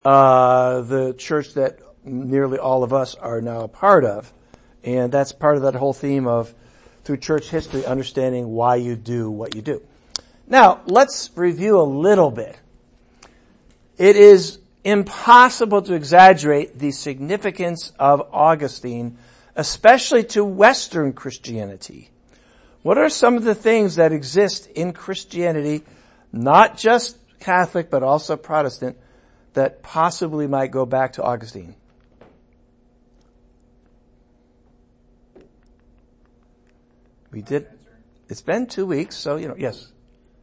the church that nearly all of us are now a part of. And that's part of that whole theme of, through church history, understanding why you do what you do. Now, let's review a little bit. It is impossible to exaggerate the significance of Augustine, especially to Western Christianity. What are some of the things that exist in Christianity, not just Catholic, but also Protestant, that possibly might go back to Augustine? We did. It's been 2 weeks, so, yes.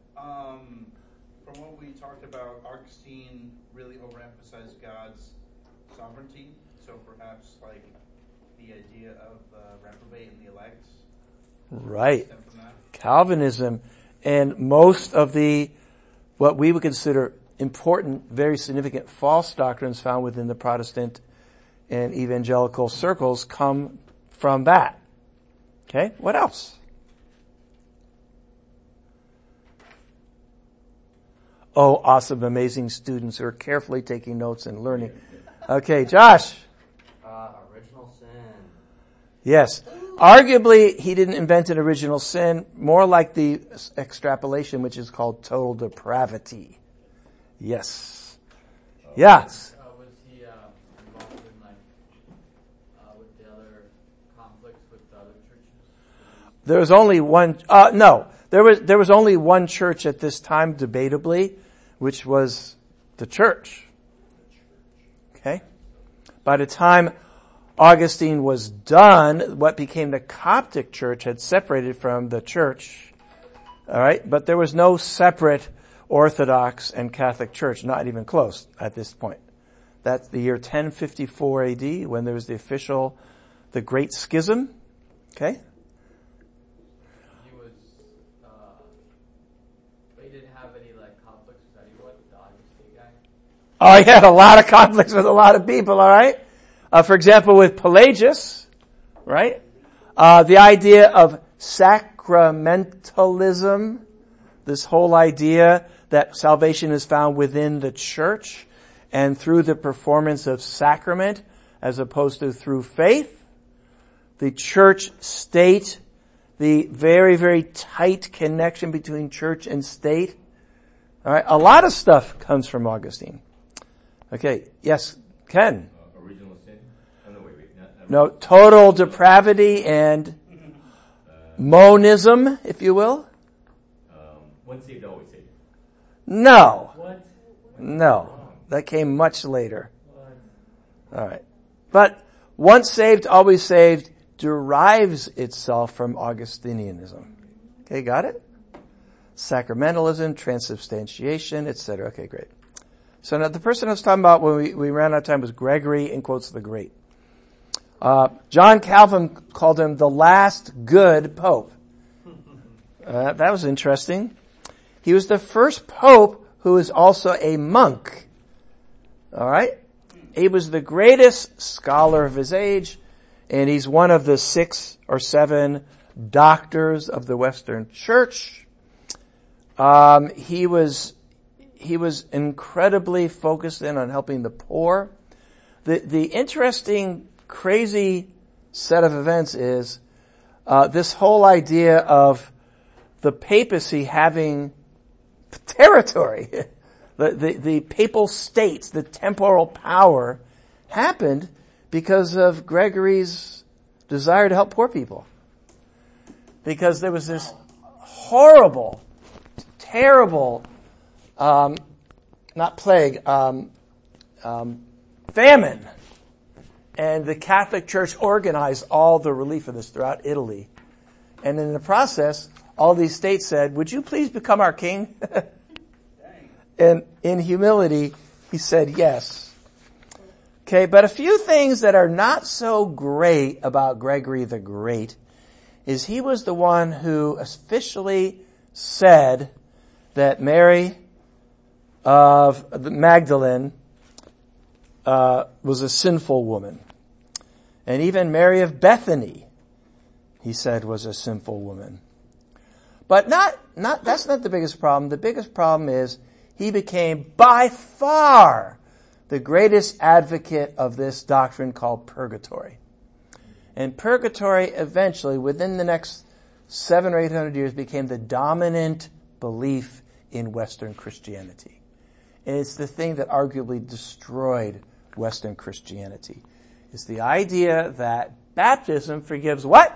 From what we talked about, Augustine really overemphasized God's sovereignty. So perhaps like the idea of reprobate and the elect. Right. Calvinism and most of what we would consider important, very significant false doctrines found within the Protestant and evangelical circles come from that. Okay, what else? Oh, awesome, amazing students who are carefully taking notes and learning. Okay, Josh. Original sin. Yes. Arguably, he didn't invent an original sin, more like the extrapolation, which is called total depravity. Yes. Yes. Was he involved in with the other conflicts with the other churches? There was only one. No, there was only one church at this time, debatably, which was the church. Okay. By the time Augustine was done, what became the Coptic church had separated from the church. All right, but there was no separate Orthodox and Catholic church, not even close at this point. That's the year 1054 AD when there was the Great Schism. Okay. He didn't have any conflicts with anyone, the Augustine guy? Oh, he had a lot of conflicts with a lot of people, all right? For example, with Pelagius, right? The idea of sacramentalism, this whole idea that salvation is found within the church and through the performance of sacrament as opposed to through faith. The church state, the very, very tight connection between church and state. All right, a lot of stuff comes from Augustine. Okay, yes, Ken. Original sin? Oh, no, wait. No, total depravity and monism, if you will. Once saved, always saved. No. What? No. That came much later. All right. But once saved, always saved derives itself from Augustinianism. Okay, got it? Sacramentalism, transubstantiation, etc. Okay, great. So now the person I was talking about when we ran out of time was Gregory, in quotes, the Great. John Calvin called him the last good pope. That was interesting. He was the first pope who was also a monk. All right? He was the greatest scholar of his age, and he's one of the 6 or 7 doctors of the Western Church. He was incredibly focused in on helping the poor. The interesting, crazy set of events is this whole idea of the papacy having territory. The papal states, the temporal power, happened because of Gregory's desire to help poor people. Because there was this horrible, terrible, not plague, famine. And the Catholic Church organized all the relief of this throughout Italy. And in the process, all these states said, would you please become our king? And in humility, he said yes. Okay, but a few things that are not so great about Gregory the Great is he was the one who officially said that Mary of Magdalene was a sinful woman. And even Mary of Bethany, he said, was a sinful woman. But that's not the biggest problem. The biggest problem is he became by far the greatest advocate of this doctrine called purgatory. And purgatory eventually, within the next 700 or 800 years, became the dominant belief in Western Christianity. And it's the thing that arguably destroyed Western Christianity. It's the idea that baptism forgives what?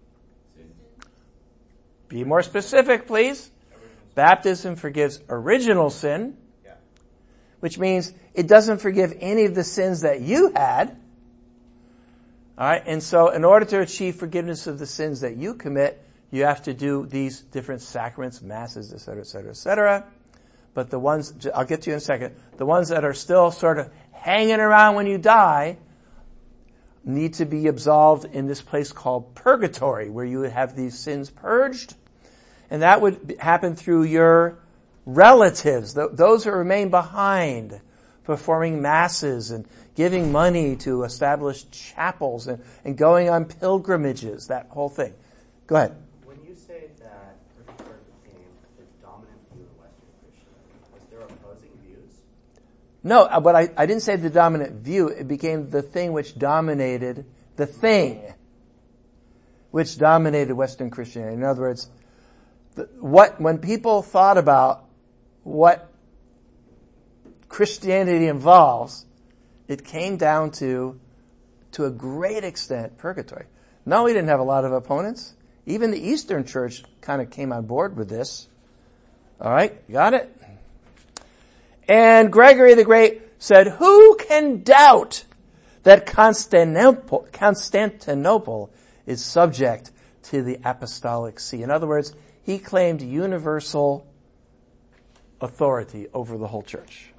Be more specific, please. Baptism forgives original sin, which means it doesn't forgive any of the sins that you had. All right, and so in order to achieve forgiveness of the sins that you commit, you have to do these different sacraments, masses, etc., etc., etc. But the ones, I'll get to you in a second, the ones that are still sort of hanging around when you die need to be absolved in this place called purgatory, where you would have these sins purged. And that would happen through your relatives, those who remain behind, performing masses and giving money to established chapels and going on pilgrimages, that whole thing. Go ahead. When you say that purgatory became the dominant view of Western Christianity, was there opposing views? No, but I didn't say the dominant view. It became the thing which dominated, the thing which dominated Western Christianity. In other words, when people thought about what Christianity involves, it came down to a great extent, purgatory. No, we didn't have a lot of opponents. Even the Eastern Church kind of came on board with this. All right, got it? And Gregory the Great said, who can doubt that Constantinople is subject to the Apostolic See? In other words, he claimed universal authority over the whole church.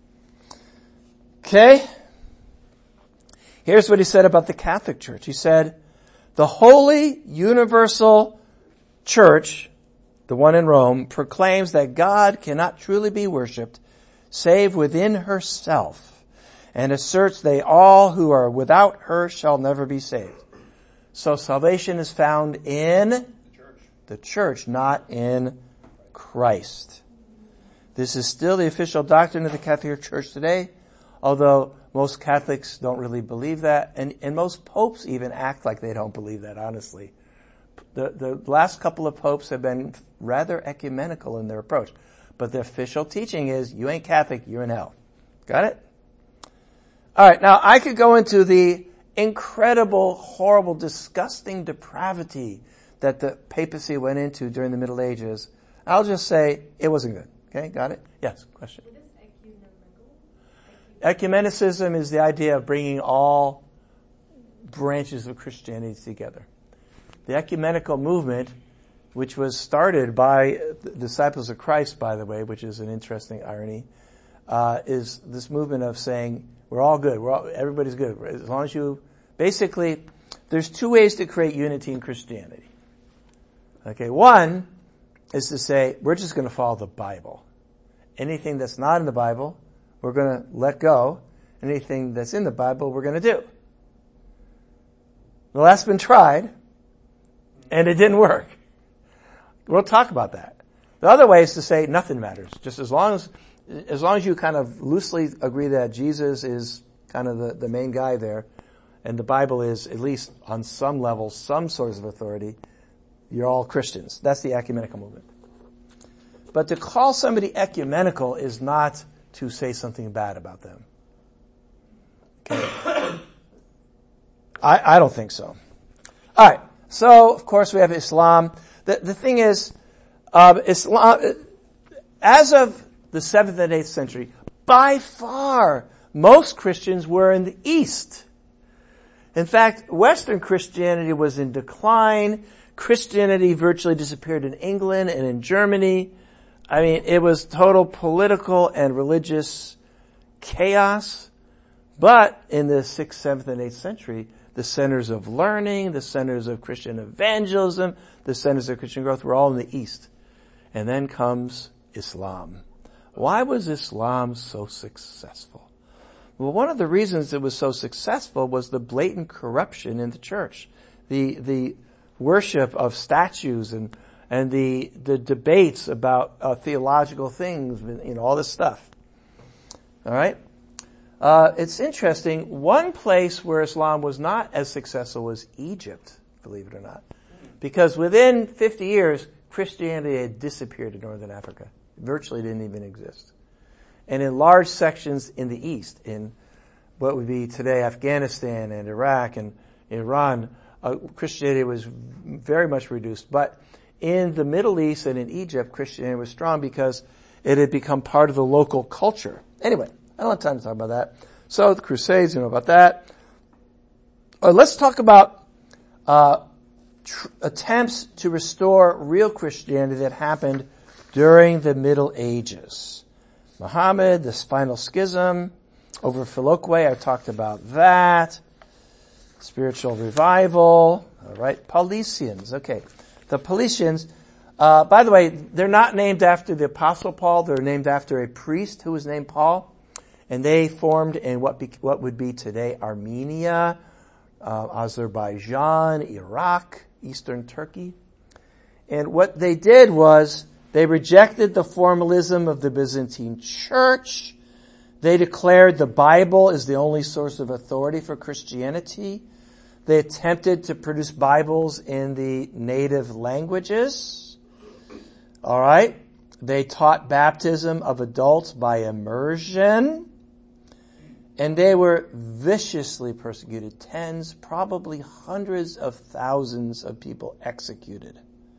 Okay? Here's what he said about the Catholic Church. He said, the Holy Universal Church, the one in Rome, proclaims that God cannot truly be worshipped save within herself, and asserts they all who are without her shall never be saved. So salvation is found in the church, not in Christ. This is still the official doctrine of the Catholic Church today, although most Catholics don't really believe that, and most popes even act like they don't believe that, honestly. The last couple of popes have been rather ecumenical in their approach, but the official teaching is, you ain't Catholic, you're in hell. Got it? Alright, now I could go into the incredible, horrible, disgusting depravity that the papacy went into during the Middle Ages. I'll just say it wasn't good. Okay, got it? Yes, question. What is Ecumenicism is the idea of bringing all branches of Christianity together. The ecumenical movement, which was started by the disciples of Christ, by the way, which is an interesting irony, is this movement of saying, we're all good, everybody's good. As long as basically, there's two ways to create unity in Christianity. Okay, one is to say, we're just going to follow the Bible. Anything that's not in the Bible, we're going to let go. Anything that's in the Bible, we're going to do. Well, that's been tried, and it didn't work. We'll talk about that. The other way is to say nothing matters. Just as long as you kind of loosely agree that Jesus is kind of the main guy there, and the Bible is, at least on some level, some source of authority, you're all Christians. That's the ecumenical movement. But to call somebody ecumenical is not to say something bad about them. Okay. I don't think so. Alright, so of course we have Islam. The thing is, Islam, as of the 7th and 8th century, by far, most Christians were in the East. In fact, Western Christianity was in decline. Christianity virtually disappeared in England and in Germany. I mean, it was total political and religious chaos. But in the 6th, 7th, and 8th century, the centers of learning, the centers of Christian evangelism, the centers of Christian growth were all in the East. And then comes Islam. Why was Islam so successful? Well, one of the reasons it was so successful was the blatant corruption in the church. The worship of statues and the debates about theological things, all this stuff. All right? It's interesting. One place where Islam was not as successful was Egypt, believe it or not. Because within 50 years, Christianity had disappeared in northern Africa. It virtually didn't even exist. And in large sections in the east, in what would be today Afghanistan and Iraq and Iran, Christianity was very much reduced. But in the Middle East and in Egypt, Christianity was strong because it had become part of the local culture. Anyway, I don't have time to talk about that. So the Crusades, you know about that. Let's talk about attempts to restore real Christianity that happened during the Middle Ages. Muhammad, the final schism over Philoque, I talked about that. Spiritual revival. All right, Paulicians. Okay, the Paulicians. By the way, they're not named after the Apostle Paul. They're named after a priest who was named Paul, and they formed in what would be today Armenia, Azerbaijan, Iraq, Eastern Turkey. And what they did was they rejected the formalism of the Byzantine Church. They declared the Bible is the only source of authority for Christianity. They attempted to produce Bibles in the native languages. All right. They taught baptism of adults by immersion. And they were viciously persecuted. Tens, probably hundreds of thousands of people executed.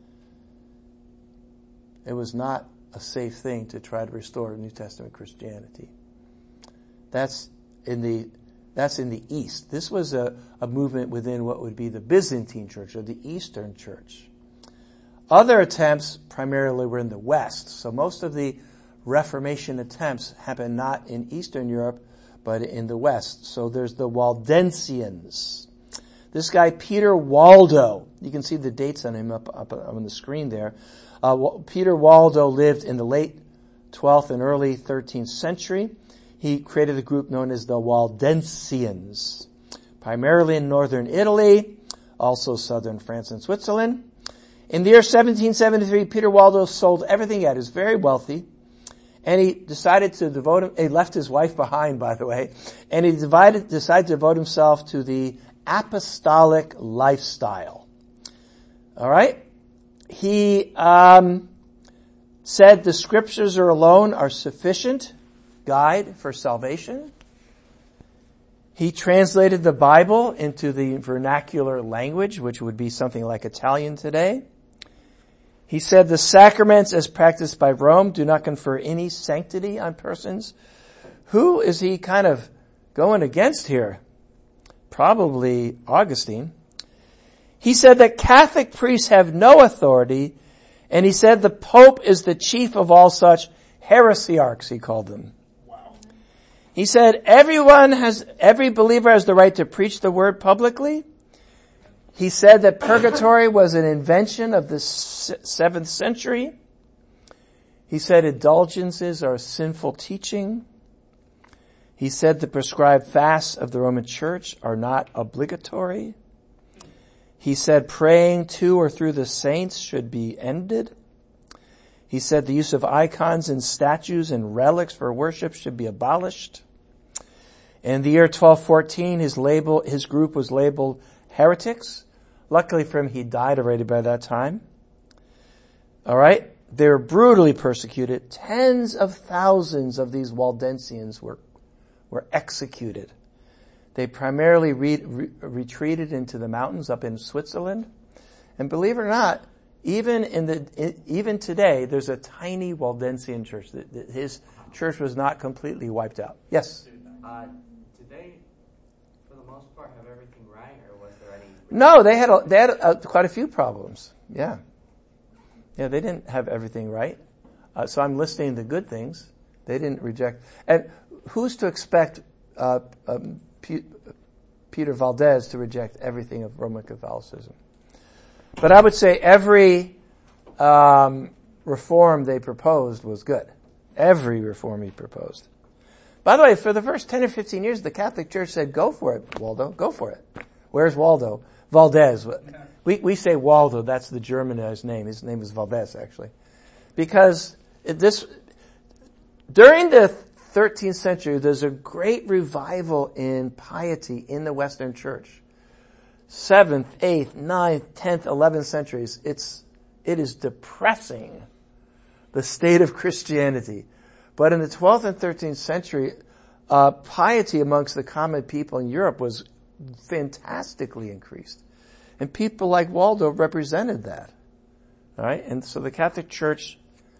It was not a safe thing to try to restore New Testament Christianity. That's in the East. This was a movement within what would be the Byzantine Church or the Eastern Church. Other attempts primarily were in the West. So most of the Reformation attempts happened not in Eastern Europe, but in the West. So there's the Waldensians. This guy, Peter Waldo, you can see the dates on him up on the screen there. Peter Waldo lived in the late 12th and early 13th century. He created a group known as the Waldensians, primarily in northern Italy, also southern France and Switzerland. In the year 1773, Peter Waldo sold everything he had. He was very wealthy. And he decided to he left his wife behind, by the way, and he decided to devote himself to the apostolic lifestyle. All right? He said the scriptures alone are sufficient guide for salvation. He translated the Bible into the vernacular language, which would be something like Italian today. He said the sacraments as practiced by Rome do not confer any sanctity on persons. Who is he kind of going against here? Probably Augustine. He said that Catholic priests have no authority, and he said the Pope is the chief of all such heresiarchs, he called them. Wow. He said every believer has the right to preach the word publicly. He said that purgatory was an invention of the 7th century. He said indulgences are sinful teaching. He said the prescribed fasts of the Roman Church are not obligatory. He said praying to or through the saints should be ended. He said the use of icons and statues and relics for worship should be abolished. In the year 1214, his group was labeled heretics. Luckily for him, he died already by that time. All right. They were brutally persecuted. Tens of thousands of these Waldensians were executed. They primarily retreated into the mountains up in Switzerland. And believe it or not, even today, there's a tiny Waldensian church. His church was not completely wiped out. Yes? Did they, for the most part, have everything right, or was there any? No, they had quite a few problems. Yeah, they didn't have everything right. So I'm listing the good things. They didn't reject. And who's to expect Peter Valdez to reject everything of Roman Catholicism? But I would say every reform they proposed was good. Every reform he proposed. By the way, for the first 10 or 15 years, the Catholic Church said, go for it, Waldo, go for it. Where's Waldo? Valdez. We say Waldo, that's the Germanized name. His name is Valdez, actually. Because during the 13th century, there's a great revival in piety in the Western Church. 7th, 8th, 9th, 10th, 11th centuries. It is depressing, the state of Christianity. But in the 12th and 13th century, piety amongst the common people in Europe was fantastically increased. And people like Waldo represented that. All right? And so the Catholic Church,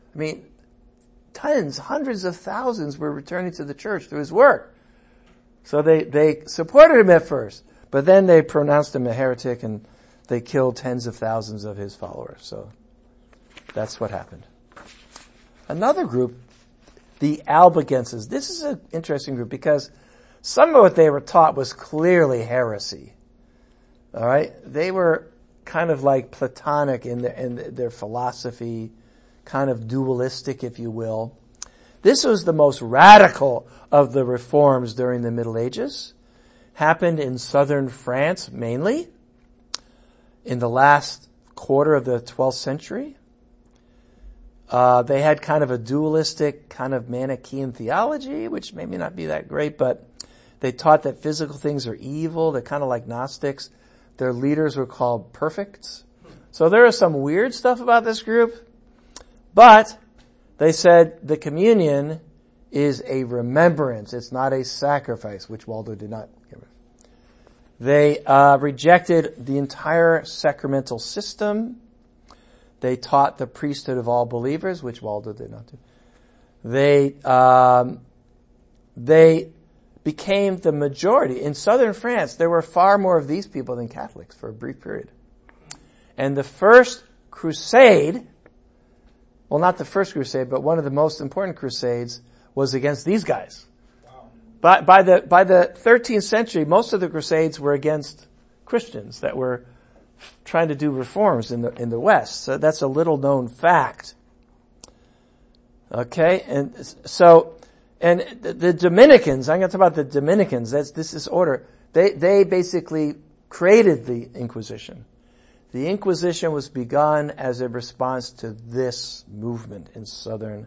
tons, hundreds of thousands were returning to the church through his work. So they supported him at first, but then they pronounced him a heretic and they killed tens of thousands of his followers. So that's what happened. Another group, the Albigenses. This is an interesting group because some of what they were taught was clearly heresy. All right? They were kind of like Platonic in their philosophy, kind of dualistic, if you will. This was the most radical of the reforms during the Middle Ages. Happened in southern France mainly, in the last quarter of the 12th century. They had kind of a dualistic, kind of Manichaean theology, which maybe not be that great, but they taught that physical things are evil. They're kind of like Gnostics. Their leaders were called perfects. So there is some weird stuff about this group, but they said the communion is a remembrance. It's not a sacrifice, which Waldo did not give us. They rejected the entire sacramental system. They taught the priesthood of all believers, which Waldo did not do. They became the majority. In southern France, there were far more of these people than Catholics for a brief period. And the first crusade, well, not the first crusade, but one of the most important crusades was against these guys. Wow. By the 13th century, most of the crusades were against Christians that were trying to do reforms in the West. So that's a little known fact. Okay, and so, and the Dominicans, I'm going to talk about the Dominicans, this is order. They basically created the Inquisition. The Inquisition was begun as a response to this movement in southern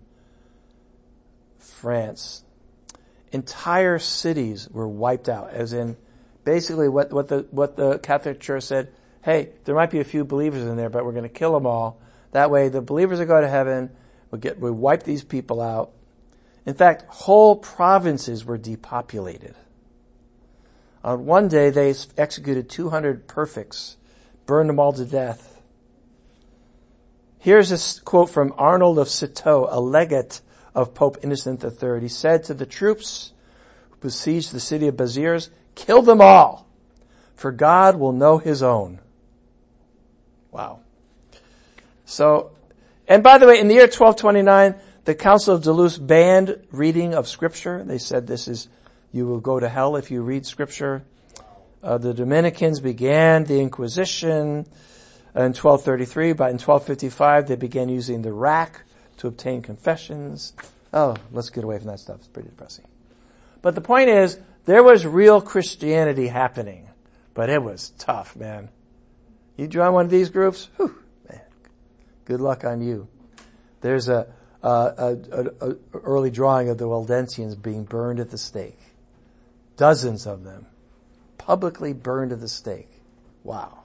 France. Entire cities were wiped out, as in basically what the Catholic Church said, hey, there might be a few believers in there, but we're going to kill them all. That way the believers will go to heaven, we wipe these people out. In fact, whole provinces were depopulated. On one day they executed 200 perfects, burned them all to death. Here's a quote from Arnold of Citeaux, a legate of Pope Innocent III. He said to the troops who besieged the city of Béziers, kill them all, for God will know his own. Wow. So, and by the way, in the year 1229, the Council of Duluth banned reading of Scripture. They said you will go to hell if you read Scripture. The Dominicans began the Inquisition in 1233, but in 1255 they began using the rack to obtain confessions. Oh, let's get away from that stuff. It's pretty depressing. But the point is, there was real Christianity happening, but it was tough, man. You join one of these groups, whew, man, good luck on you. There's a early drawing of the Waldensians being burned at the stake. Dozens of them. Publicly burned at the stake. Wow.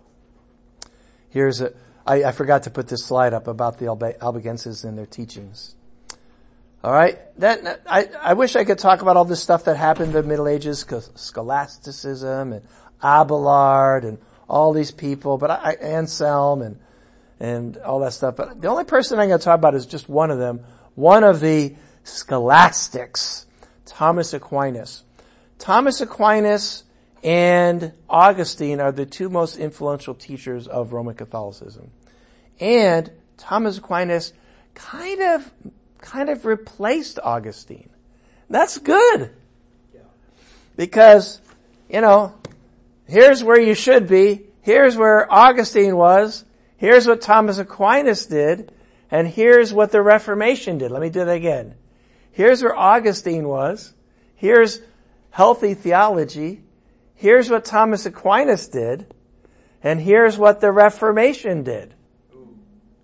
I forgot to put this slide up about the Albigenses and their teachings. All right. I wish I could talk about all this stuff that happened in the Middle Ages, scholasticism and Abelard and all these people, but Anselm and all that stuff. But the only person I'm going to talk about is just one of them. One of the scholastics, Thomas Aquinas. Thomas Aquinas and Augustine are the two most influential teachers of Roman Catholicism. And Thomas Aquinas kind of replaced Augustine. That's good. Because, here's where you should be. Here's where Augustine was. Here's what Thomas Aquinas did. And here's what the Reformation did. Let me do that again. Here's where Augustine was. Here's healthy theology. Here's what Thomas Aquinas did. And here's what the Reformation did.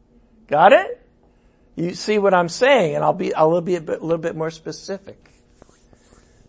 Got it? You see what I'm saying, and I'll be a little bit more specific.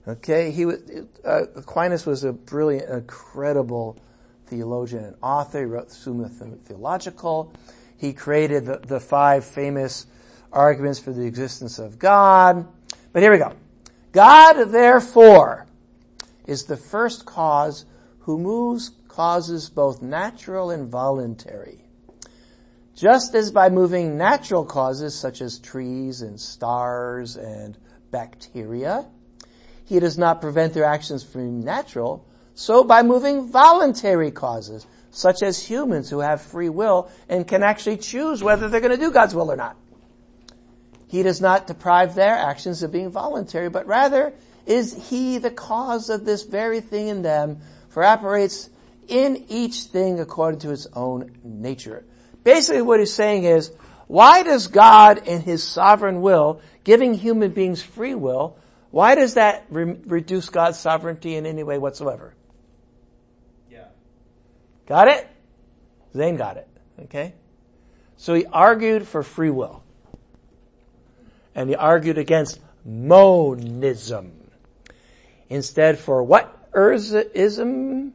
Okay, Aquinas was a brilliant, incredible theologian and author. He wrote Summa Theological. He created the 5 famous arguments for the existence of God. But here we go. God, therefore, is the first cause who moves causes both natural and voluntary. Just as by moving natural causes such as trees and stars and bacteria, he does not prevent their actions from being natural, so by moving voluntary causes such as humans who have free will and can actually choose whether they're going to do God's will or not. He does not deprive their actions of being voluntary, but rather is he the cause of this very thing in them, for operates in each thing according to its own nature. Basically what he's saying is, why does God in his sovereign will, giving human beings free will, why does that reduce God's sovereignty in any way whatsoever? Yeah. Got it? Zane got it. Okay? So he argued for free will. And he argued against monism. Instead for what? Ism?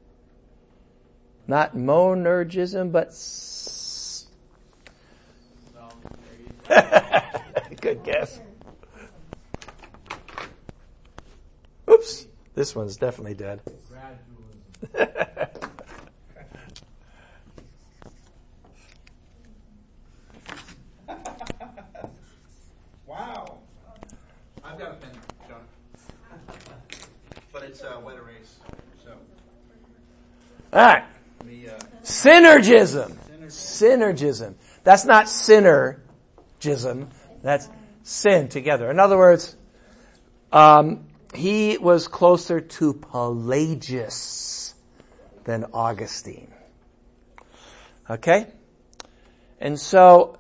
Not monergism, but good guess. Oops. This one's definitely dead. Wow. I've got a pen, John. But it's wet erase. So. Alright. Synergism. Synergism. That's not synergism. That's sin together. In other words, he was closer to Pelagius than Augustine. Okay? And so,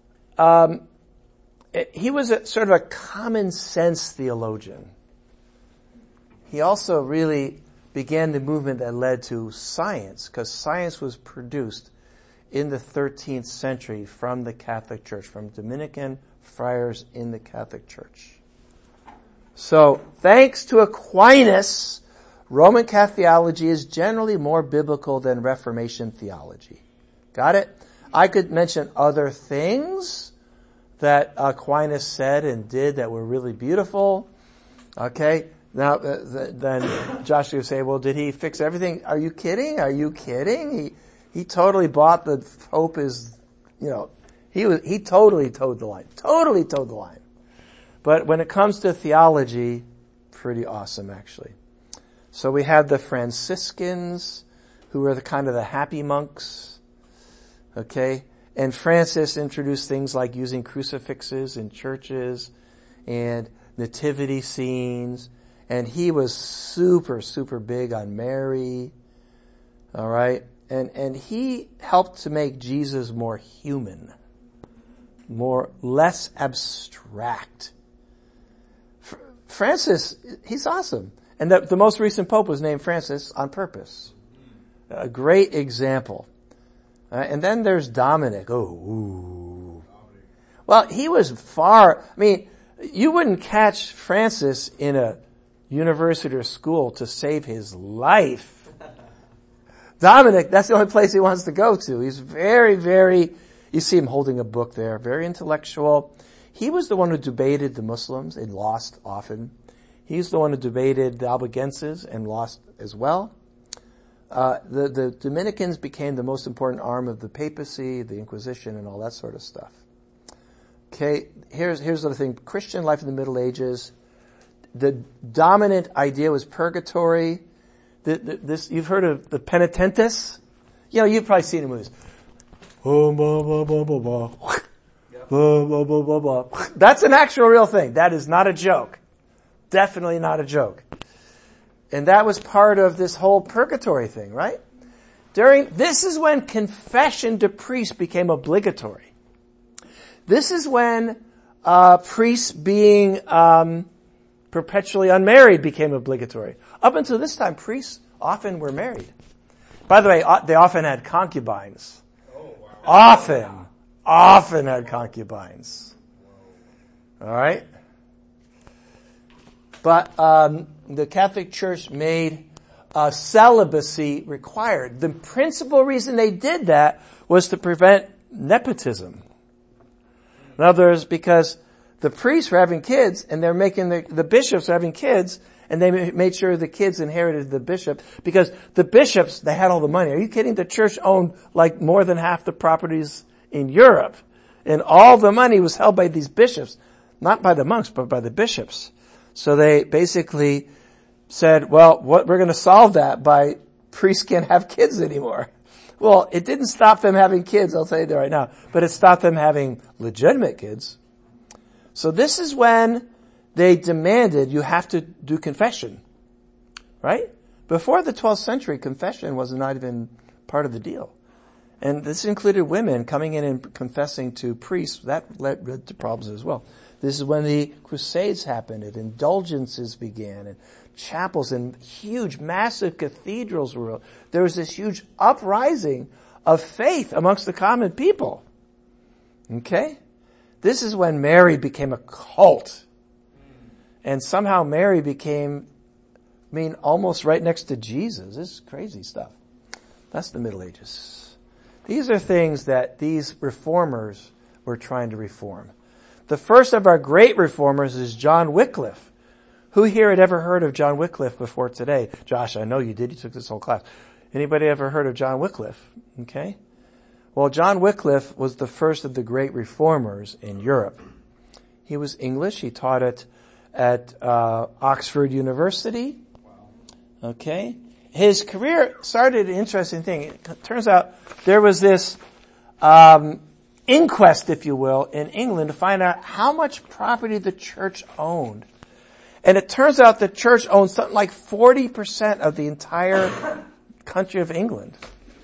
he was sort of a common sense theologian. He also really began the movement that led to science, because science was produced in the 13th century from the Catholic Church, from Dominican friars in the Catholic Church. So, thanks to Aquinas, Roman Catholic theology is generally more biblical than Reformation theology. Got it? I could mention other things that Aquinas said and did that were really beautiful. Okay? Now, then Joshua would say, well, did he fix everything? Are you kidding? Are you kidding? He totally bought the Pope is, he totally towed the line. Totally towed the line. But when it comes to theology, pretty awesome actually. So we have the Franciscans, who were the happy monks. Okay? And Francis introduced things like using crucifixes in churches and nativity scenes. And he was super, super big on Mary. Alright? And he helped to make Jesus more human. Less abstract. Francis, he's awesome. And the most recent Pope was named Francis on purpose. A great example. And then there's Dominic. Well, he was you wouldn't catch Francis in a university or school to save his life. Dominic, that's the only place he wants to go to. He's very, very, you see him holding a book there, very intellectual. He was the one who debated the Muslims and lost often. He's the one who debated the Albigenses and lost as well. The Dominicans became the most important arm of the papacy, the Inquisition, and all that sort of stuff. Okay, here's the other thing. Christian life in the Middle Ages, the dominant idea was purgatory. You've heard of the penitentes? You've probably seen the movies. That's an actual real thing. That is not a joke. Definitely not a joke. And that was part of this whole purgatory thing, right? This is when confession to priests became obligatory. This is when priests being perpetually unmarried became obligatory. Up until this time, priests often were married. By the way, they often had concubines. Oh, wow. Often had concubines. All right? But the Catholic Church made celibacy required. The principal reason they did that was to prevent nepotism. In other words, because the priests were having kids, and they're making the bishops were having kids, and they made sure the kids inherited the bishop, because the bishops, they had all the money. Are you kidding? The church owned like more than half the properties in Europe, and all the money was held by these bishops, not by the monks, but by the bishops. So they basically said, well, we're going to solve that by priests can't have kids anymore. Well, it didn't stop them having kids, I'll tell you that right now, but it stopped them having legitimate kids. So this is when they demanded you have to do confession, right? Before the 12th century, confession was not even part of the deal. And this included women coming in and confessing to priests. That led to problems as well. This is when the Crusades happened, and indulgences began, and chapels and huge, massive cathedrals were built. There was this huge uprising of faith amongst the common people. Okay? This is when Mary became a cult. And somehow Mary became, almost right next to Jesus. This is crazy stuff. That's the Middle Ages. These are things that these reformers were trying to reform. The first of our great reformers is John Wycliffe. Who here had ever heard of John Wycliffe before today? Josh, I know you did. You took this whole class. Anybody ever heard of John Wycliffe? Okay. Well, John Wycliffe was the first of the great reformers in Europe. He was English. He taught at Oxford University. Okay. His career started an interesting thing. It turns out there was this inquest, if you will, in England to find out how much property the church owned. And it turns out the church owned something like 40% of the entire country of England.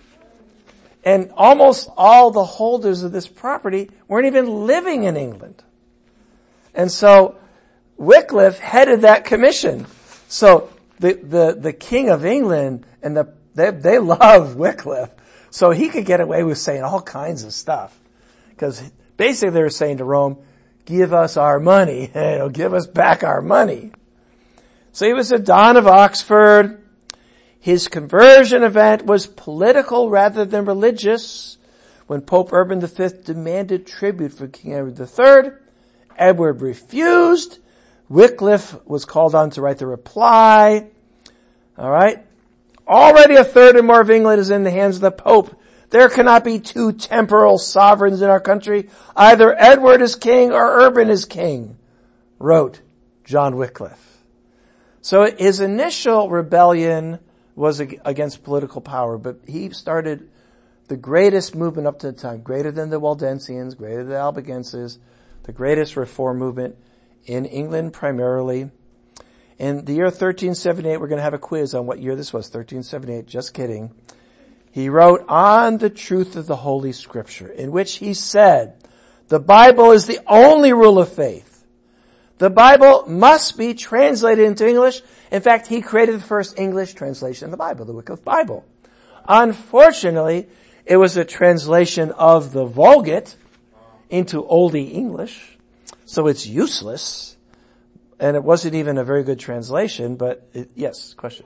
And almost all the holders of this property weren't even living in England. And so Wycliffe headed that commission. So the King of England and they love Wycliffe. So he could get away with saying all kinds of stuff. Because basically they were saying to Rome, give us our money. Give us back our money. So he was a Don of Oxford. His conversion event was political rather than religious. When Pope Urban V demanded tribute for King Edward III, Edward refused. Wycliffe was called on to write the reply. All right. Already a third or more of England is in the hands of the Pope. There cannot be two temporal sovereigns in our country. Either Edward is king or Urban is king, wrote John Wycliffe. So his initial rebellion was against political power, but he started the greatest movement up to the time, greater than the Waldensians, greater than the Albigenses, the greatest reform movement in England primarily. In the year 1378, we're going to have a quiz on what year this was, 1378, just kidding. He wrote on the truth of the Holy Scripture, in which he said, the Bible is the only rule of faith. The Bible must be translated into English. In fact, he created the first English translation of the Bible, the Wycliffe Bible. Unfortunately, it was a translation of the Vulgate into Oldie English, so it's useless. And it wasn't even a very good translation, but yes, question.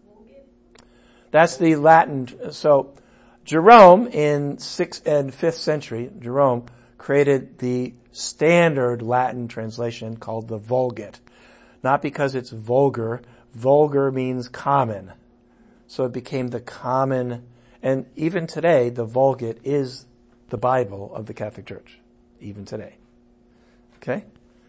That's the Latin. So Jerome in 6th and 5th century, Jerome created the standard Latin translation called the Vulgate. Not because it's vulgar. Vulgar means common. So it became the common, and even today the Vulgate is the Bible of the Catholic Church. Even today. Okay?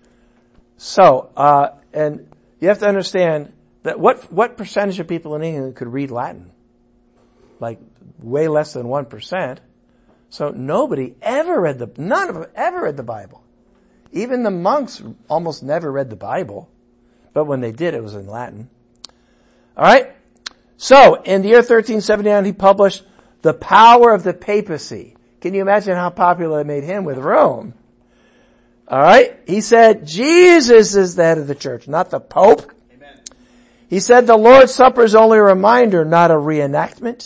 So, and you have to understand that what percentage of people in England could read Latin? Like way less than 1%. So none of them ever read the Bible. Even the monks almost never read the Bible. But when they did, it was in Latin. Alright? So, in the year 1379, he published The Power of the Papacy. Can you imagine how popular it made him with Rome? Alright? He said, Jesus is the head of the church, not the Pope. Amen. He said the Lord's Supper is only a reminder, not a reenactment.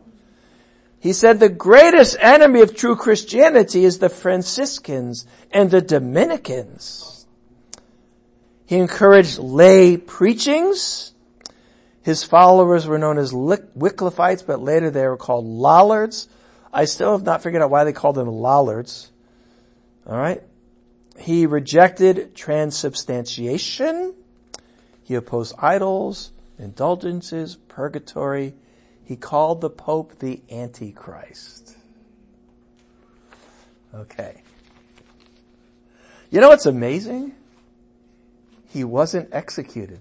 He said the greatest enemy of true Christianity is the Franciscans and the Dominicans. He encouraged lay preachings. His followers were known as Wycliffites, but later they were called Lollards. I still have not figured out why they called them Lollards. All right. He rejected transubstantiation. He opposed idols, indulgences, purgatory. He called the Pope the Antichrist. Okay. You know what's amazing? He wasn't executed.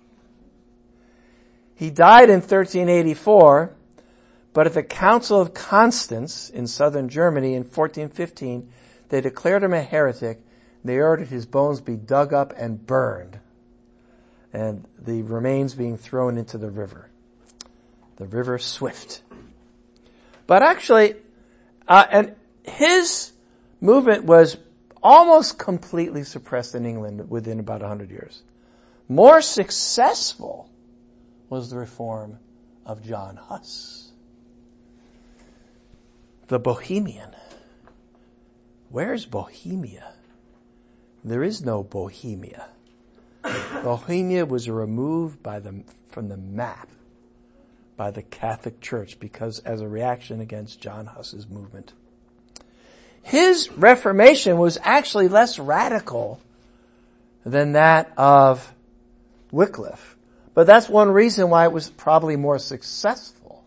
He died in 1384, but at the Council of Constance in southern Germany in 1415, they declared him a heretic. They ordered his bones be dug up and burned, and the remains being thrown into the river Swift. But actually, and his movement was almost completely suppressed in England within about 100 years. More successful was the reform of John Huss, the Bohemian. Where's Bohemia? There is no Bohemia. Bohemia was removed from the map by the Catholic Church because as a reaction against John Huss's movement. His Reformation was actually less radical than that of Wycliffe. But that's one reason why it was probably more successful.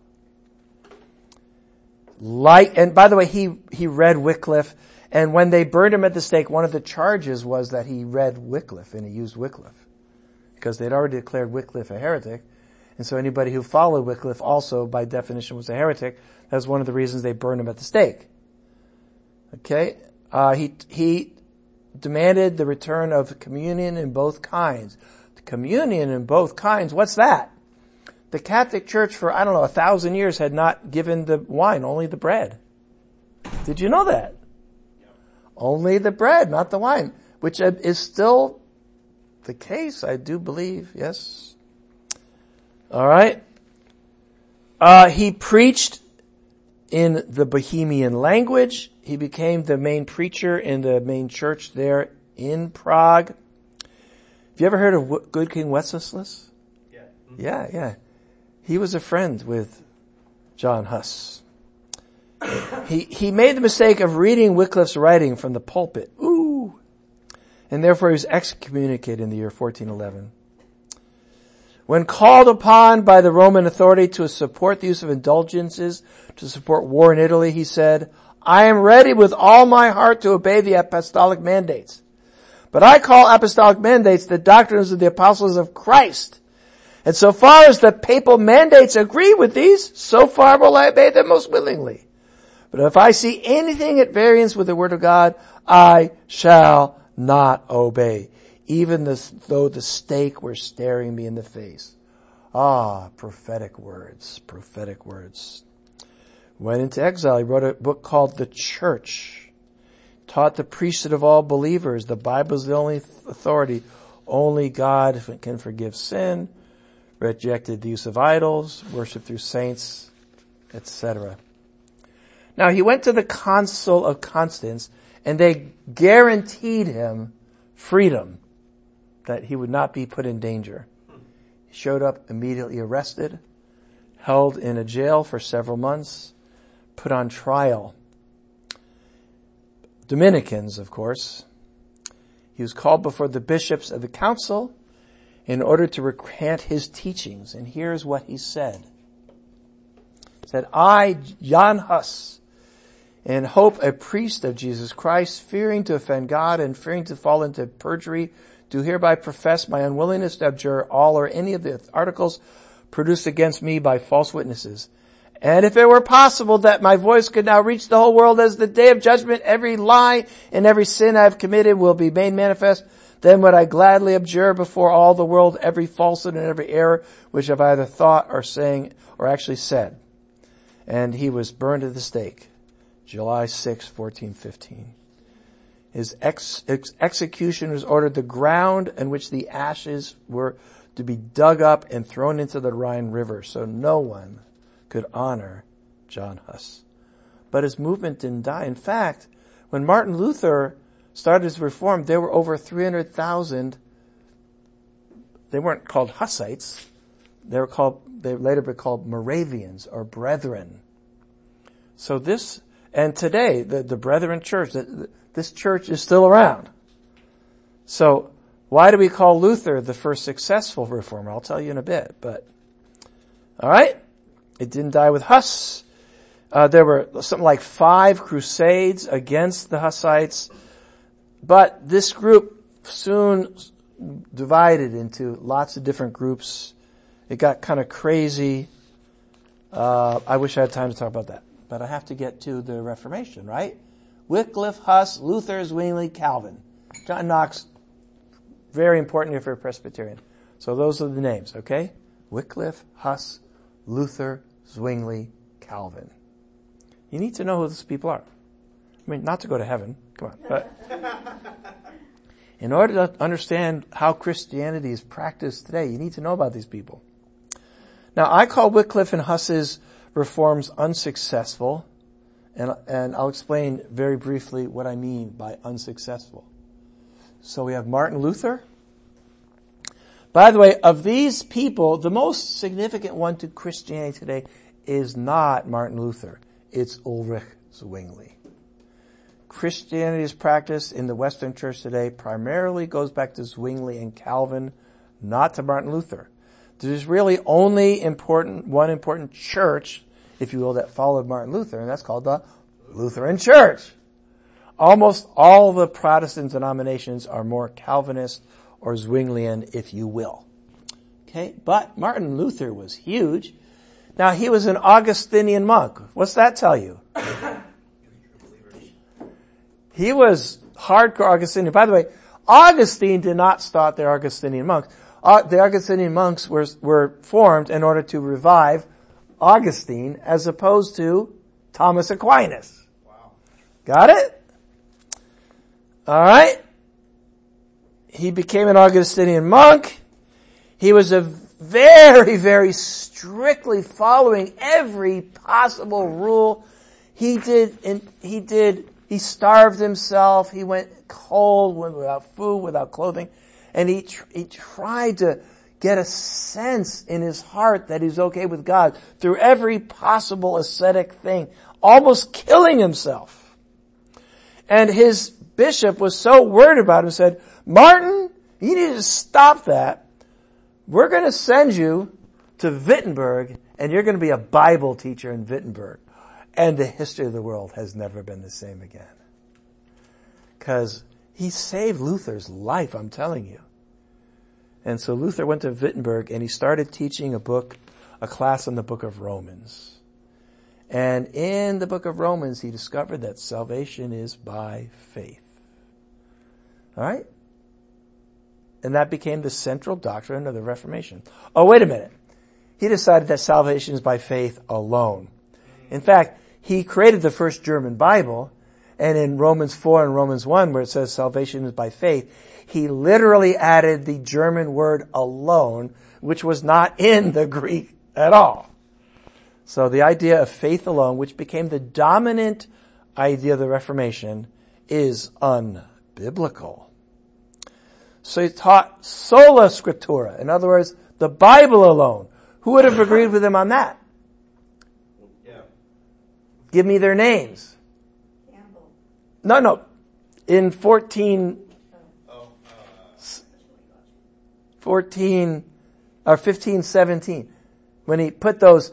And by the way, he read Wycliffe, and when they burned him at the stake, one of the charges was that he read Wycliffe and he used Wycliffe. Because they'd already declared Wycliffe a heretic. And so anybody who followed Wycliffe also, by definition, was a heretic. That was one of the reasons they burned him at the stake. Okay? He demanded the return of communion in both kinds. The communion in both kinds, what's that? The Catholic Church for, 1,000 years had not given the wine, only the bread. Did you know that? Yeah. Only the bread, not the wine, which is still the case, I do believe, yes. All right. He preached in the Bohemian language. He became the main preacher in the main church there in Prague. Have you ever heard of Good King Wenceslas? Yeah. Yeah. He was a friend with John Huss. He made the mistake of reading Wycliffe's writing from the pulpit. Ooh. And therefore he was excommunicated in the year 1411. When called upon by the Roman authority to support the use of indulgences, to support war in Italy, he said, I am ready with all my heart to obey the apostolic mandates. But I call apostolic mandates the doctrines of the apostles of Christ. And so far as the papal mandates agree with these, so far will I obey them most willingly. But if I see anything at variance with the word of God, I shall not obey, even though the stake were staring me in the face. Ah, prophetic words, prophetic words. Went into exile. He wrote a book called The Church. Taught the priesthood of all believers. The Bible is the only authority. Only God can forgive sin. Rejected the use of idols. Worship through saints, etc. Now he went to the Council of Constance and they guaranteed him freedom, that he would not be put in danger. He showed up immediately arrested, held in a jail for several months, put on trial. Dominicans, of course. He was called before the bishops of the council in order to recant his teachings. And here's what he said. He said, I, Jan Hus, in hope a priest of Jesus Christ, fearing to offend God and fearing to fall into perjury, do hereby profess my unwillingness to abjure all or any of the articles produced against me by false witnesses. And if it were possible that my voice could now reach the whole world as the day of judgment, every lie and every sin I have committed will be made manifest, then would I gladly abjure before all the world every falsehood and every error which I've either thought or saying or actually said. And he was burned at the stake, July 6, 1415. His execution was ordered. The ground in which the ashes were to be dug up and thrown into the Rhine River, so no one could honor John Huss. But his movement didn't die. In fact, when Martin Luther started his reform, there were over 300,000 they weren't called Hussites. They later been called Moravians or Brethren. So and today, the Brethren Church, this church is still around. So, why do we call Luther the first successful reformer? I'll tell you in a bit, but, alright? It didn't die with Huss. There were something like 5 crusades against the Hussites, but this group soon divided into lots of different groups. It got kind of crazy. I wish I had time to talk about that, but I have to get to the Reformation, right? Wycliffe, Huss, Luther, Zwingli, Calvin. John Knox, very important if you're a Presbyterian. So those are the names, okay? Wycliffe, Huss, Luther, Zwingli, Calvin. You need to know who these people are. I mean, not to go to heaven, come on, but in order to understand how Christianity is practiced today, you need to know about these people. Now, I call Wycliffe and Huss's reforms unsuccessful, and I'll explain very briefly what I mean by unsuccessful. So we have Martin Luther. By the way, of these people, the most significant one to Christianity today is not Martin Luther. It's Ulrich Zwingli. Christianity's practice in the Western Church today primarily goes back to Zwingli and Calvin, not to Martin Luther. There's really only one important church, if you will, that followed Martin Luther, and that's called the Lutheran Church. Almost all the Protestant denominations are more Calvinist or Zwinglian, if you will. Okay, but Martin Luther was huge. Now, he was an Augustinian monk. What's that tell you? He was hardcore Augustinian. By the way, Augustine did not start the Augustinian monks. The Augustinian monks were formed in order to revive Augustine as opposed to Thomas Aquinas. Wow. Got it? Alright. He became an Augustinian monk. He was a very, very strictly following every possible rule. He starved himself. He went cold, went without food, without clothing. And he tried to get a sense in his heart that he's okay with God through every possible ascetic thing, almost killing himself. And his bishop was so worried about him, said, Martin, you need to stop that. We're going to send you to Wittenberg, and you're going to be a Bible teacher in Wittenberg. And the history of the world has never been the same again. Because he saved Luther's life, I'm telling you. And so Luther went to Wittenberg and he started teaching a class on the book of Romans. And in the book of Romans, he discovered that salvation is by faith. Alright? And that became the central doctrine of the Reformation. Oh, wait a minute. He decided that salvation is by faith alone. In fact, he created the first German Bible, and in Romans 4 and Romans 1, where it says salvation is by faith, he literally added the German word alone, which was not in the Greek at all. So the idea of faith alone, which became the dominant idea of the Reformation, is unbiblical. So he taught sola scriptura, in other words, the Bible alone. Who would have agreed with him on that? Yeah. Give me their names. Campbell. No. In 14 or 1517, when he put those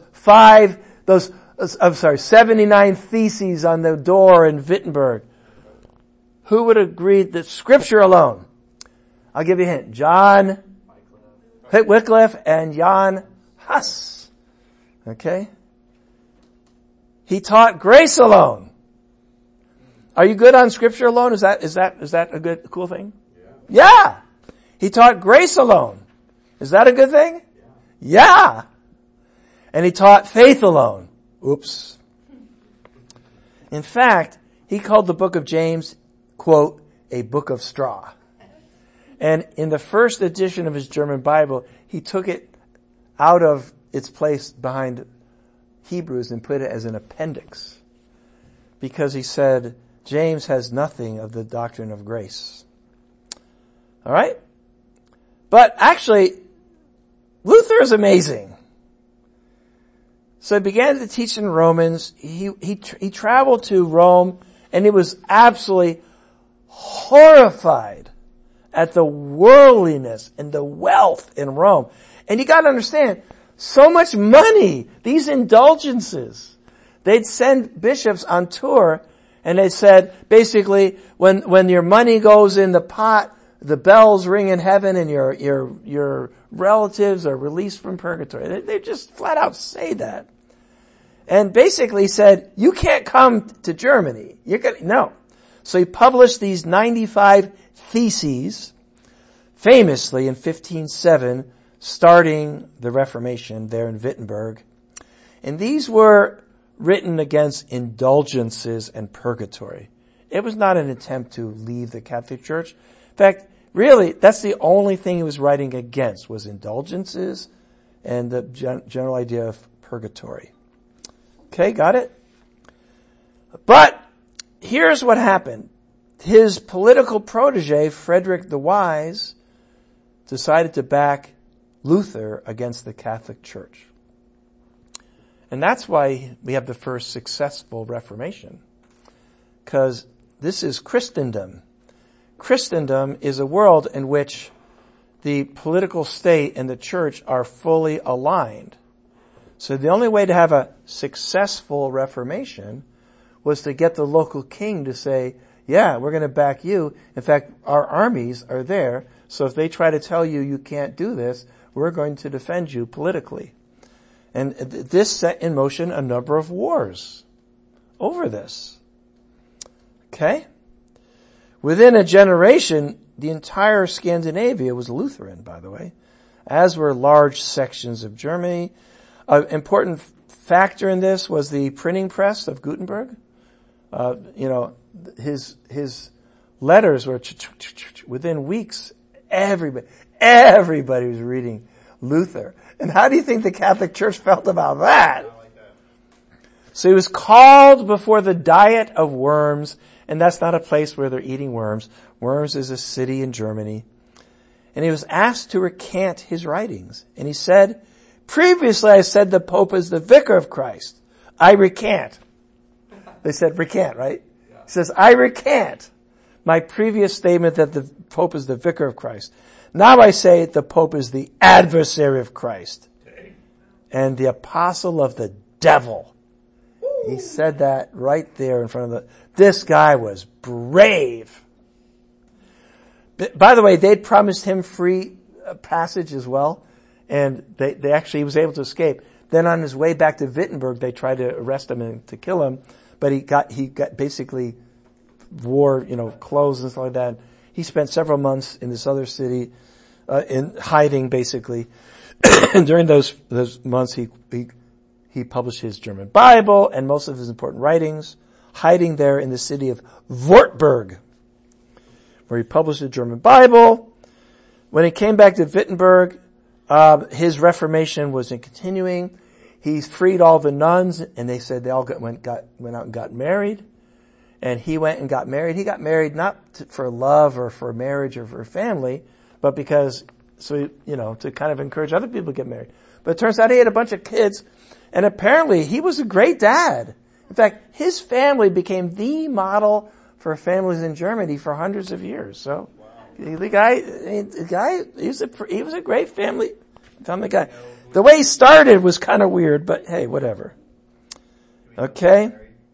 79 theses on the door in Wittenberg, who would agree that Scripture alone? I'll give you a hint. John Wycliffe and Jan Hus. Okay? He taught grace alone. Are you good on Scripture alone? Is that a good, cool thing? Yeah. He taught grace alone. Is that a good thing? Yeah. And he taught faith alone. Oops. In fact, he called the book of James, quote, a book of straw. And in the first edition of his German Bible, he took it out of its place behind Hebrews and put it as an appendix. Because he said, James has nothing of the doctrine of grace. Alright? But actually, Luther is amazing. So he began to teach in Romans. He traveled to Rome, and he was absolutely horrified at the worldliness and the wealth in Rome. And you got to understand, so much money, these indulgences. They'd send bishops on tour, and they said, basically, when your money goes in the pot, the bells ring in heaven, and your relatives are released from purgatory. They just flat out say that. And basically said, you can't come to Germany. No. So he published these 95 theses, famously in 1507, starting the Reformation there in Wittenberg. And these were written against indulgences and purgatory. It was not an attempt to leave the Catholic Church. In fact, really, that's the only thing he was writing against, was indulgences and the general idea of purgatory. Okay, got it? But here's what happened. His political protege, Frederick the Wise, decided to back Luther against the Catholic Church. And that's why we have the first successful Reformation. Because this is Christendom. Christendom is a world in which the political state and the church are fully aligned. So the only way to have a successful Reformation was to get the local king to say, yeah, we're going to back you. In fact, our armies are there. So if they try to tell you you can't do this, we're going to defend you politically. And this set in motion a number of wars over this. Okay? Within a generation, the entire Scandinavia was Lutheran, by the way, as were large sections of Germany. An important factor in this was the printing press of Gutenberg. His letters were within weeks. Everybody was reading Luther. And how do you think the Catholic Church felt about that? So he was called before the Diet of Worms, and that's not a place where they're eating worms. Worms is a city in Germany. And he was asked to recant his writings. And he said, previously I said the Pope is the vicar of Christ. I recant. They said recant, right? Yeah. He says, I recant my previous statement that the Pope is the vicar of Christ. Now I say the Pope is the adversary of Christ and the apostle of the devil. He said that right there in front of this guy was brave. By the way, they'd promised him free passage as well, and they actually, he was able to escape. Then on his way back to Wittenberg, they tried to arrest him and to kill him, but he got basically wore, clothes and stuff like that. He spent several months in this other city, in hiding basically. And during those months, he published his German Bible and most of his important writings, hiding there in the city of Wartburg, where he published the German Bible. When he came back to Wittenberg, his Reformation was continuing. He freed all the nuns, and they said they all went out and got married. And he went and got married. He got married not for love or for marriage or for family, but because, to kind of encourage other people to get married. But it turns out he had a bunch of kids, and apparently he was a great dad. In fact, his family became the model for families in Germany for hundreds of years. So, the guy, he was a great family guy. The way he started was kind of weird, but hey, whatever. Okay.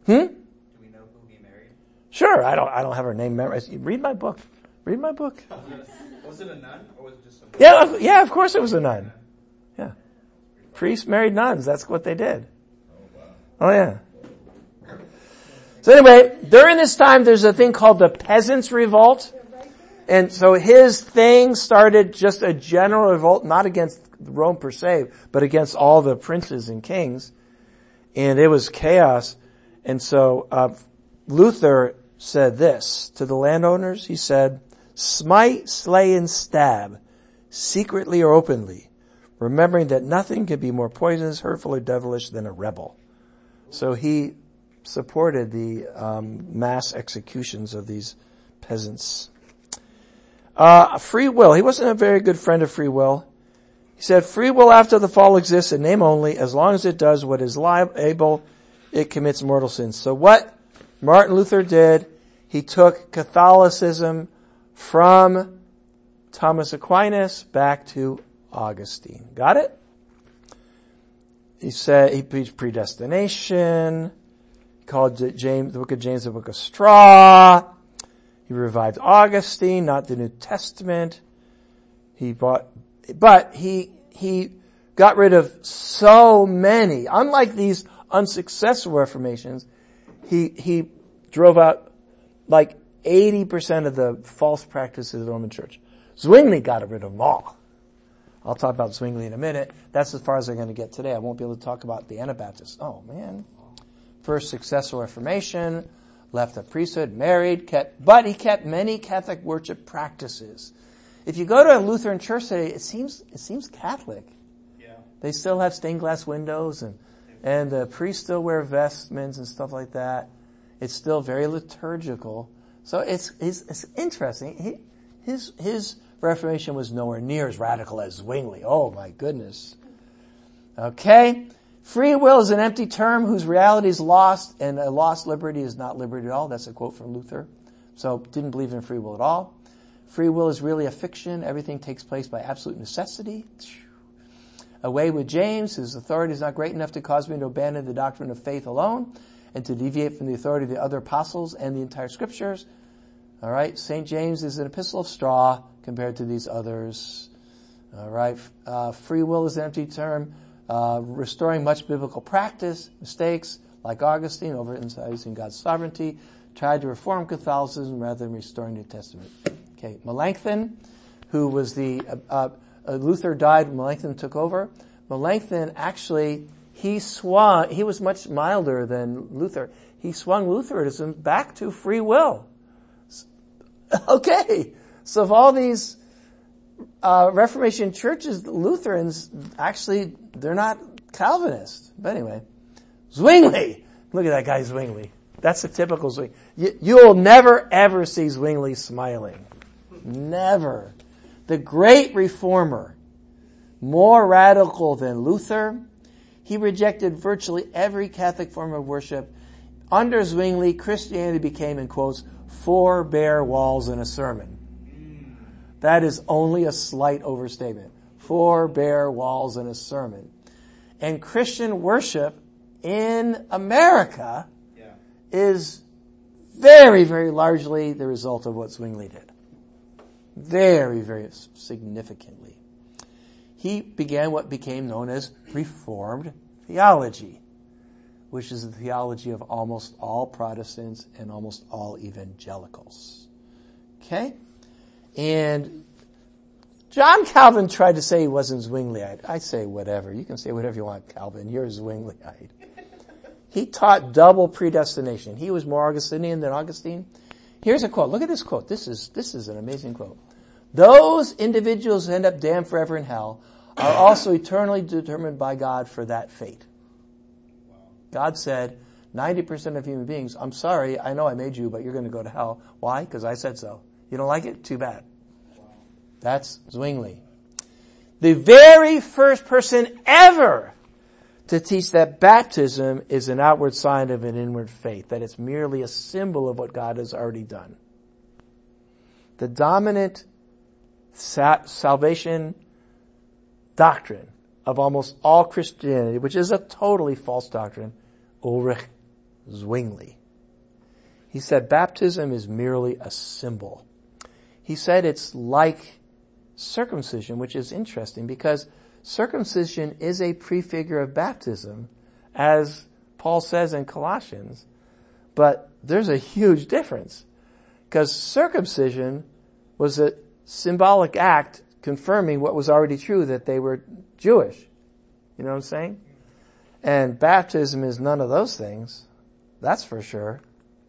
Sure, I don't have her name memorized. Read my book. Was it a nun or was it just somebody? Yeah, of course it was a nun. Yeah. Priests married nuns. That's what they did. Oh yeah. So anyway, during this time there's a thing called the Peasants' Revolt. And so his thing started just a general revolt, not against Rome per se, but against all the princes and kings. And it was chaos. And so, Luther said this to the landowners. He said, smite, slay, and stab, secretly or openly, remembering that nothing can be more poisonous, hurtful, or devilish than a rebel. So he supported the mass executions of these peasants. Free will. He wasn't a very good friend of free will. He said, free will after the fall exists in name only. As long as it does what is able, it commits mortal sins. So what Martin Luther did, he took Catholicism from Thomas Aquinas back to Augustine. Got it? He said, he preached predestination. He called the book of James the book of straw. He revived Augustine, not the New Testament. He got rid of so many. Unlike these unsuccessful reformations, he drove out like 80% of the false practices of the Roman Church. Zwingli got rid of them all. I'll talk about Zwingli in a minute. That's as far as I'm going to get today. I won't be able to talk about the Anabaptists. Oh man. First successful Reformation, left the priesthood, married, but he kept many Catholic worship practices. If you go to a Lutheran church today, it seems Catholic. Yeah. They still have stained glass windows and the priests still wear vestments and stuff like that. It's still very liturgical. So it's interesting. His Reformation was nowhere near as radical as Zwingli. Oh my goodness. Okay. Free will is an empty term whose reality is lost, and a lost liberty is not liberty at all. That's a quote from Luther. So didn't believe in free will at all. Free will is really a fiction. Everything takes place by absolute necessity. Away with James, his authority is not great enough to cause me to abandon the doctrine of faith alone and to deviate from the authority of the other apostles and the entire scriptures. All right, St. James is an epistle of straw compared to these others. All right, free will is an empty term, restoring much biblical practice, mistakes, like Augustine, overemphasizing God's sovereignty, tried to reform Catholicism rather than restoring the New Testament. Okay, Melanchthon, who was Luther died, Melanchthon took over. Melanchthon actually, he was much milder than Luther. He swung Lutheranism back to free will. Okay, so of all these Reformation churches, Lutherans, actually, they're not Calvinists. But anyway, Zwingli! Look at that guy Zwingli. That's a typical Zwingli. You'll never ever see Zwingli smiling. Never. The great reformer, more radical than Luther. He rejected virtually every Catholic form of worship. Under Zwingli, Christianity became, in quotes, 4 bare walls and a sermon. That is only a slight overstatement. 4 bare walls and a sermon. And Christian worship in America is very, very largely the result of what Zwingli did. Very, very significantly. He began what became known as Reformed theology, which is the theology of almost all Protestants and almost all evangelicals. Okay? And John Calvin tried to say he wasn't Zwingliite. I say whatever. You can say whatever you want, Calvin. You're Zwingliite. He taught double predestination. He was more Augustinian than Augustine. Here's a quote. Look at this quote. This is an amazing quote. Those individuals who end up damned forever in hell are also eternally determined by God for that fate. God said, 90% of human beings, I'm sorry, I know I made you, but you're going to go to hell. Why? Because I said so. You don't like it? Too bad. That's Zwingli. The very first person ever to teach that baptism is an outward sign of an inward faith, that it's merely a symbol of what God has already done. The dominant salvation doctrine of almost all Christianity, which is a totally false doctrine, Ulrich Zwingli. He said baptism is merely a symbol. He said it's like circumcision, which is interesting because circumcision is a prefigure of baptism, as Paul says in Colossians. But there's a huge difference because circumcision was a symbolic act confirming what was already true, that they were Jewish. You know what I'm saying? And baptism is none of those things. That's for sure.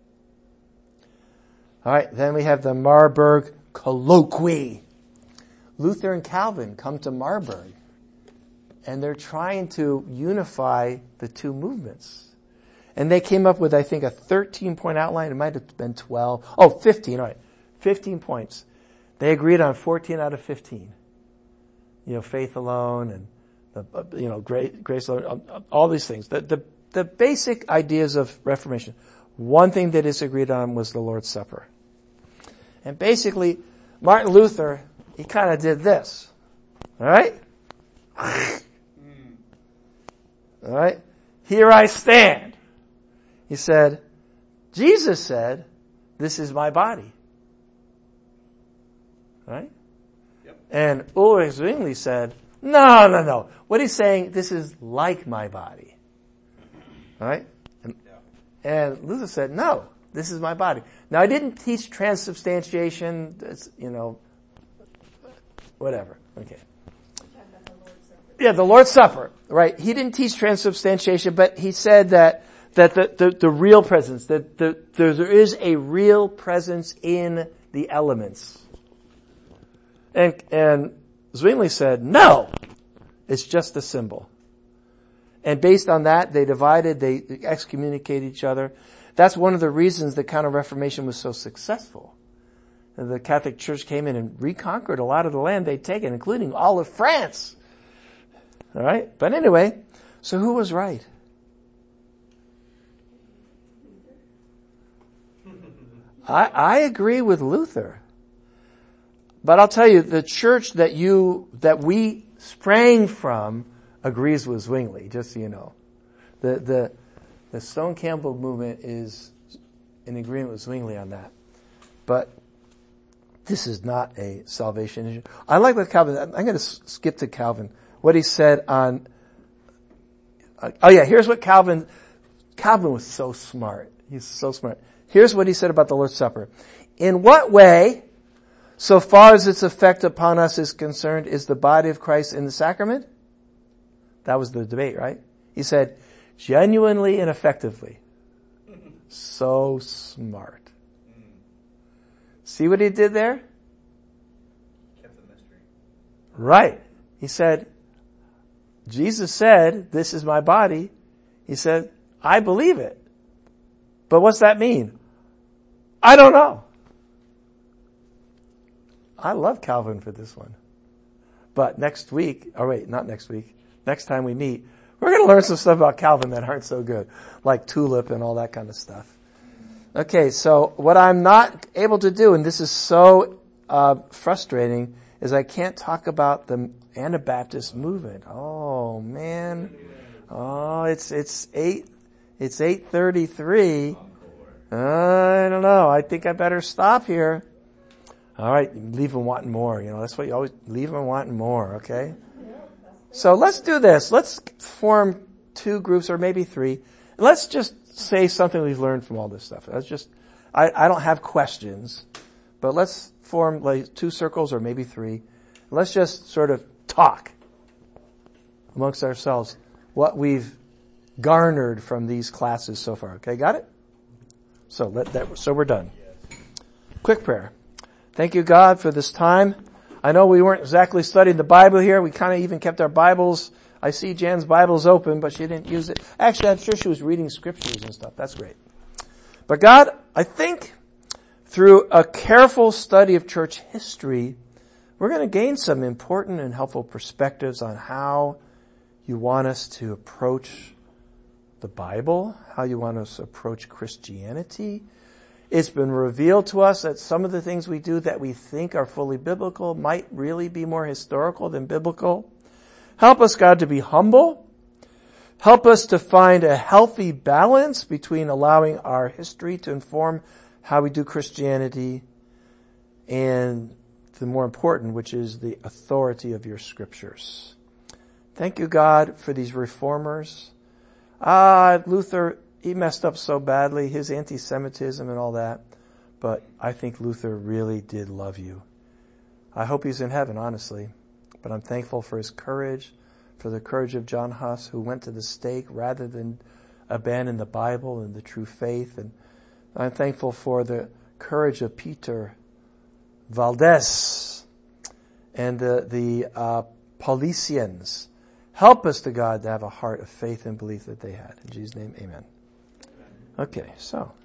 All right, then we have the Marburg Colloquy. Luther and Calvin come to Marburg, and they're trying to unify the two movements. And they came up with, I think, a 13-point outline. It might have been 12. Oh, 15, all right. 15 points. They agreed on 14 out of 15. faith alone and grace alone, all these things. The basic ideas of Reformation. One thing they disagreed on was the Lord's Supper. And basically, Martin Luther, he kind of did this. All right? All right? Here I stand. He said, Jesus said, this is my body. Right? Yep. And Ulrich Zwingli said, no. What he's saying, this is like my body. Right? And Luther said, no, this is my body. Now, I didn't teach transubstantiation, whatever. Okay. Yeah, the Lord's Supper, right? He didn't teach transubstantiation, but he said that the real presence, that there is a real presence in the elements. And Zwingli said, no, it's just a symbol. And based on that, they divided, they excommunicated each other. That's one of the reasons the Counter-Reformation was so successful. The Catholic Church came in and reconquered a lot of the land they'd taken, including all of France. All right? But anyway, so who was right? I agree with Luther. But I'll tell you, the church that we sprang from agrees with Zwingli, just so you know. The Stone Campbell movement is in agreement with Zwingli on that. But this is not a salvation issue. I like what Calvin, I'm going to skip to Calvin, what he said on, here's what Calvin was so smart. He's so smart. Here's what he said about the Lord's Supper. In what way, so far as its effect upon us is concerned, is the body of Christ in the sacrament? That was the debate, right? He said, genuinely and effectively. So smart. See what he did there? Kept the mystery. Right. He said, Jesus said, this is my body. He said, I believe it. But what's that mean? I don't know. I love Calvin for this one. But next time we meet, we're going to learn some stuff about Calvin that aren't so good, like tulip and all that kind of stuff. Okay, so what I'm not able to do, and this is so frustrating, is I can't talk about the Anabaptist movement. Oh man, it's 8:33. I don't know. I think I better stop here. All right, leave them wanting more. That's what you always leave them wanting more. Okay. So let's do this. Let's form 2 groups or maybe 3. Let's just say something we've learned from all this stuff. I don't have questions, but let's form like 2 circles or maybe 3. Let's just sort of talk amongst ourselves what we've garnered from these classes so far. Okay, got it? So we're done. Quick prayer. Thank you, God, for this time. I know we weren't exactly studying the Bible here. We kind of even kept our Bibles. I see Jan's Bible's open, but she didn't use it. Actually, I'm sure she was reading scriptures and stuff. That's great. But God, I think through a careful study of church history, we're going to gain some important and helpful perspectives on how you want us to approach the Bible, how you want us to approach Christianity. It's been revealed to us that some of the things we do that we think are fully biblical might really be more historical than biblical. Help us, God, to be humble. Help us to find a healthy balance between allowing our history to inform how we do Christianity and the more important, which is the authority of your scriptures. Thank you, God, for these reformers. Luther, he messed up so badly, his anti-Semitism and all that. But I think Luther really did love you. I hope he's in heaven, honestly. But I'm thankful for his courage, for the courage of John Huss, who went to the stake rather than abandon the Bible and the true faith. And I'm thankful for the courage of Peter Valdez and the Paulicians. Help us, to God, to have a heart of faith and belief that they had. In Jesus' name, amen. Okay, so